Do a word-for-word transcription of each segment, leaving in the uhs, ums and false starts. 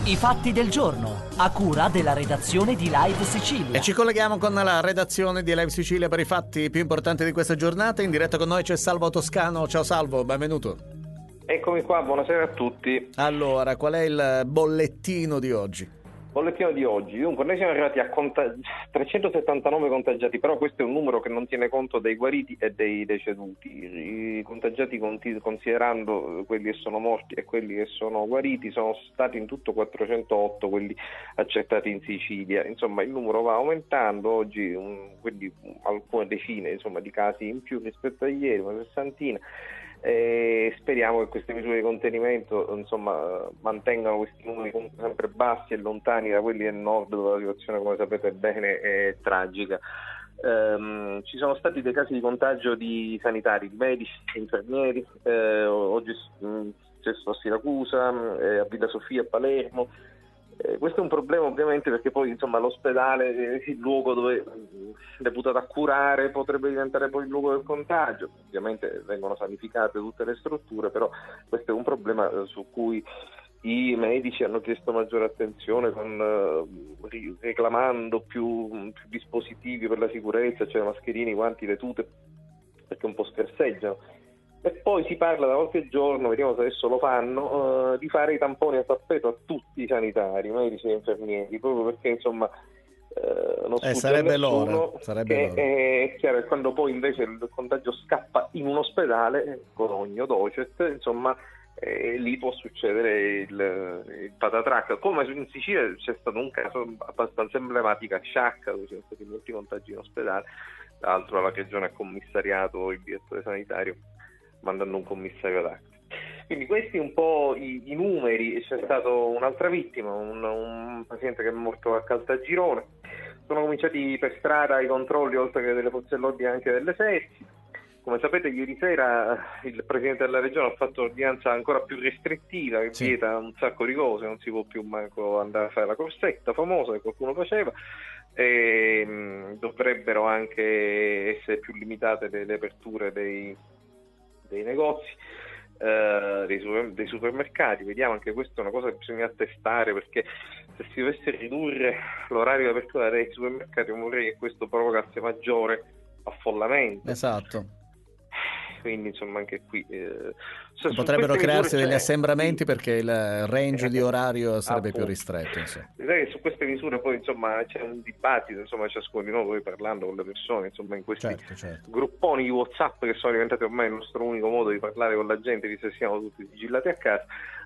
I fatti del giorno, a cura della redazione di Live Sicilia. E ci colleghiamo con la redazione di Live Sicilia per i fatti più importanti di questa giornata. In diretta con noi c'è Salvo Toscano. Ciao Salvo, benvenuto. Eccomi qua, buonasera a tutti. Allora, qual è il bollettino di oggi? Bollettino di oggi. Dunque, noi siamo arrivati a conta- trecentosettantanove contagiati, però questo è un numero che non tiene conto dei guariti e dei deceduti. I contagiati, conti- considerando quelli che sono morti e quelli che sono guariti, sono stati in tutto quattrocentootto quelli accertati in Sicilia. Insomma, il numero va aumentando oggi, un, quindi alcune decine insomma, di casi in più rispetto a ieri, una sessantina. E speriamo che queste misure di contenimento insomma mantengano questi numeri comunque sempre bassi e lontani da quelli del nord, dove la situazione, come sapete bene, è tragica. Um, ci sono stati dei casi di contagio di sanitari, di medici, infermieri, eh, oggi è successo a Siracusa, eh, a Villa Sofia, a Palermo. Eh, questo è un problema ovviamente perché poi insomma l'ospedale, eh, il luogo dove è deputato a curare, potrebbe diventare poi il luogo del contagio. Ovviamente vengono sanificate tutte le strutture, però questo è un problema eh, su cui i medici hanno chiesto maggiore attenzione, con, eh, reclamando più, più dispositivi per la sicurezza, cioè mascherine, guanti, le tute, perché un po' scarseggiano. E poi si parla da qualche giorno, vediamo se adesso lo fanno, uh, di fare i tamponi a tappeto a tutti i sanitari, medici e infermieri, proprio perché insomma uh, non eh, sfugge sarebbe a nessuno l'ora, sarebbe che l'ora. È chiaro che quando poi invece il contagio scappa in un ospedale, Codogno, Docet, insomma eh, lì può succedere il, il patatrac. Come in Sicilia c'è stato un caso abbastanza emblematico a Sciacca, dove ci sono stati molti contagi in ospedale, tra l'altro la regione ha commissariato il direttore sanitario mandando un commissario ad acte. Quindi questi un po' i, i numeri. C'è stato un'altra vittima, un, un paziente che è morto a Caltagirone. Sono cominciati per strada i controlli, oltre che delle forze dell'ordine anche dell'esercito. Come sapete ieri sera il Presidente della Regione ha fatto un'ordinanza ancora più restrittiva che sì. vieta un sacco di cose, non si può più manco andare a fare la corsetta famosa che qualcuno faceva, e mh, dovrebbero anche essere più limitate le, le aperture dei dei negozi, eh, dei, super, dei supermercati. Vediamo, anche questa è una cosa che bisogna attestare, perché se si dovesse ridurre l'orario di apertura dei supermercati vorrei che questo provocasse maggiore affollamento. Esatto. Quindi insomma anche qui eh, cioè, potrebbero crearsi degli assembramenti, sì, perché il range eh, di orario sarebbe appunto più ristretto, insomma. Direi che su queste misure poi insomma c'è un dibattito, insomma ciascuno di noi, poi parlando con le persone, insomma in questi certo, certo. grupponi di WhatsApp che sono diventati ormai il nostro unico modo di parlare con la gente, visto che siamo tutti sigillati a casa.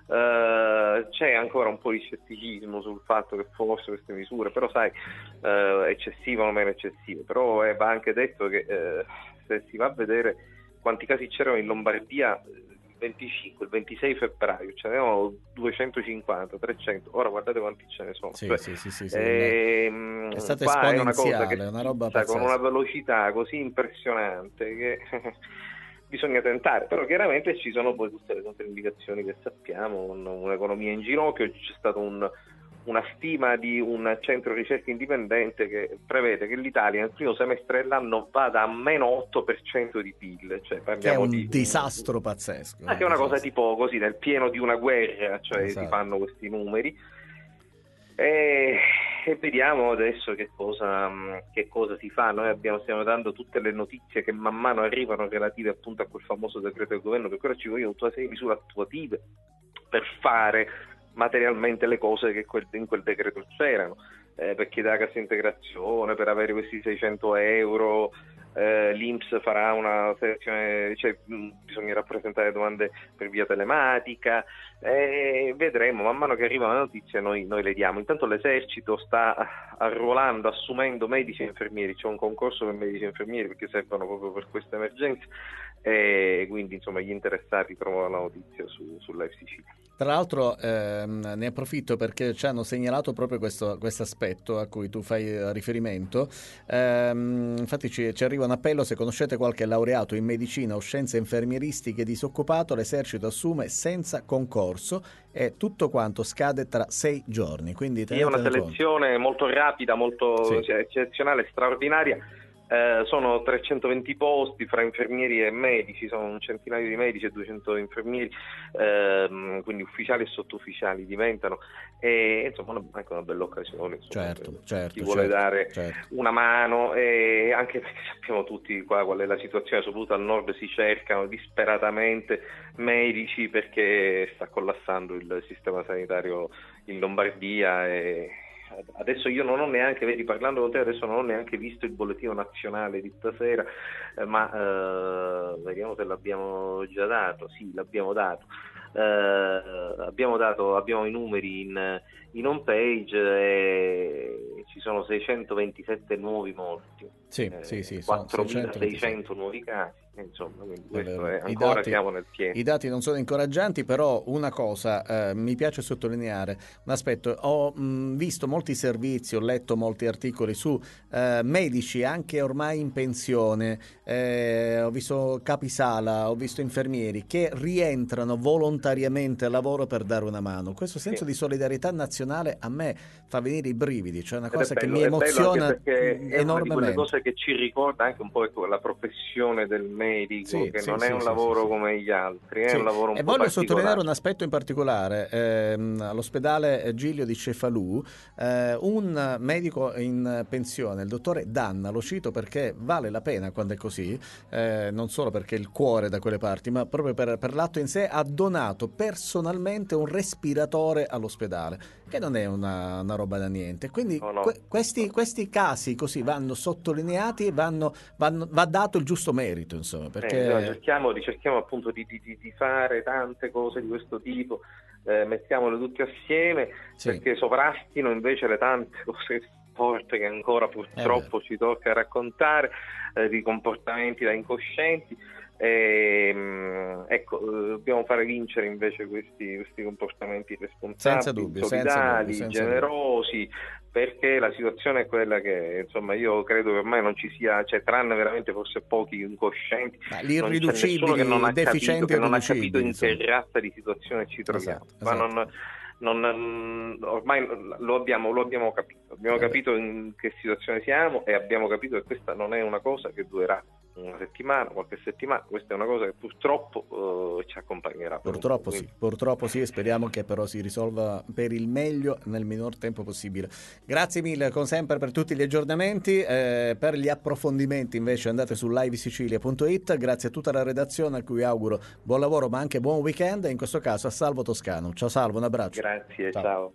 Uh, c'è ancora un po' di scetticismo sul fatto che forse queste misure, però sai, uh, eccessive o meno eccessive, però eh, va anche detto che uh, se si va a vedere quanti casi c'erano in Lombardia il venticinque, il ventisei febbraio, ce n'erano duecentocinquanta, trecento, ora guardate quanti ce ne sono. Sì, cioè, sì, sì, sì, sì. ehm, è stata esponenziale, è una cosa che è una roba con una velocità così impressionante che bisogna tentare, però chiaramente ci sono poi tutte le controindicazioni che sappiamo, un, un'economia in ginocchio. C'è stato un una stima di un centro ricerca indipendente che prevede che l'Italia nel primo semestre dell'anno vada a meno otto per cento di P I L, cioè parliamo che è un di disastro un, pazzesco. Anche una cosa tipo così, nel pieno di una guerra, cioè esatto. Si fanno questi numeri e, e vediamo adesso che cosa, che cosa si fa. Noi abbiamo, stiamo dando tutte le notizie che man mano arrivano relative appunto a quel famoso decreto del governo, perché ora ci vogliono tutta una serie di misure attuative per fare materialmente le cose che quel, in quel decreto c'erano, eh, per chiedere la cassa integrazione, per avere questi seicento euro, eh, l'I N P S farà una selezione, cioè mh, bisognerà presentare domande per via telematica, eh, vedremo, man mano che arrivano le notizie noi, noi le diamo. Intanto l'esercito sta arruolando, assumendo medici e infermieri, c'è un concorso per medici e infermieri perché servono proprio per questa emergenza, e quindi insomma gli interessati trovano la notizia su, sulla Live Sicilia. Tra l'altro ehm, ne approfitto perché ci hanno segnalato proprio questo aspetto a cui tu fai riferimento. Ehm, infatti ci, ci arriva un appello: se conoscete qualche laureato in medicina o scienze infermieristiche disoccupato, l'esercito assume senza concorso e tutto quanto scade tra sei giorni. Quindi è una selezione conto. molto rapida, molto sì. cioè, eccezionale, straordinaria. Eh, sono trecentoventi posti fra infermieri e medici, sono un centinaio di medici e duecento infermieri, ehm, quindi ufficiali e sottufficiali diventano, e insomma una, anche una bella occasione, insomma, Certo, certo, chi vuole certo, dare certo. una mano, e anche perché sappiamo tutti qua qual è la situazione, soprattutto al nord si cercano disperatamente medici perché sta collassando il sistema sanitario in Lombardia. E adesso io non ho neanche, vedi, parlando con te adesso non ho neanche visto il bollettino nazionale di stasera, eh, ma eh, vediamo se l'abbiamo già dato. Sì, l'abbiamo dato. Eh, abbiamo dato, abbiamo i numeri in, in home page, e ci sono seicentoventisette nuovi morti, Sì, eh, sì, sì, sono quattromilaseicento nuovi casi, insomma, quindi questo è, I ancora dati, siamo nel pieno. I dati non sono incoraggianti, però una cosa eh, mi piace sottolineare, un aspetto: ho mh, visto molti servizi, ho letto molti articoli su eh, medici anche ormai in pensione, eh, ho visto capisala, ho visto infermieri che rientrano volontariamente al lavoro per dare una mano. Questo senso Sì. di solidarietà nazionale a me fa venire i brividi, cioè una cosa Ed è che bello, mi è bello emoziona anche perché è una di quelle enormemente. cose che ci ricorda anche un po', ecco, la professione del medico, Sì, che sì, non sì, è un sì, lavoro sì, sì. come gli altri, è Sì. un lavoro un E po' voglio sottolineare un particolare. aspetto in particolare. Ehm, all'ospedale Giglio di Cefalù, eh, un medico in pensione, il dottore Danna, lo cito perché vale la pena quando è così, eh, non solo perché il cuore è da quelle parti, ma proprio per, per l'atto in sé, ha donato personalmente un respiratore all'ospedale, che non è una, una roba da niente. Quindi No, no. que- questi, questi casi così vanno sottolineati e vanno, vanno, va dato il giusto merito, insomma, perché... Eh, noi cerchiamo, cerchiamo appunto di, di, di fare tante cose di questo tipo, eh, mettiamole tutte assieme, Sì. perché sovrastino invece le tante cose forti che ancora purtroppo ci tocca raccontare, eh, di comportamenti da incoscienti. E, ecco, dobbiamo fare vincere invece questi, questi comportamenti responsabili, senza dubbio, solidali, senza dubbio, senza generosi, perché la situazione è quella che, insomma, io credo che ormai non ci sia, cioè, tranne veramente forse pochi incoscienti, non c'è nessuno che non ha capito, che non ha capito in che razza di situazione ci troviamo. Esatto, Ma esatto. non, non, ormai lo abbiamo, lo abbiamo capito, abbiamo capito in che situazione siamo, e abbiamo capito che questa non è una cosa che durerà una settimana, qualche settimana, questa è una cosa che purtroppo uh, ci accompagnerà. Purtroppo sì, purtroppo sì, e speriamo che però si risolva per il meglio nel minor tempo possibile. Grazie mille, come sempre, per tutti gli aggiornamenti. Eh, per gli approfondimenti invece andate su live sicilia punto it. Grazie a tutta la redazione, a cui auguro buon lavoro ma anche buon weekend, e in questo caso a Salvo Toscano. Ciao Salvo, un abbraccio. Grazie, ciao. ciao.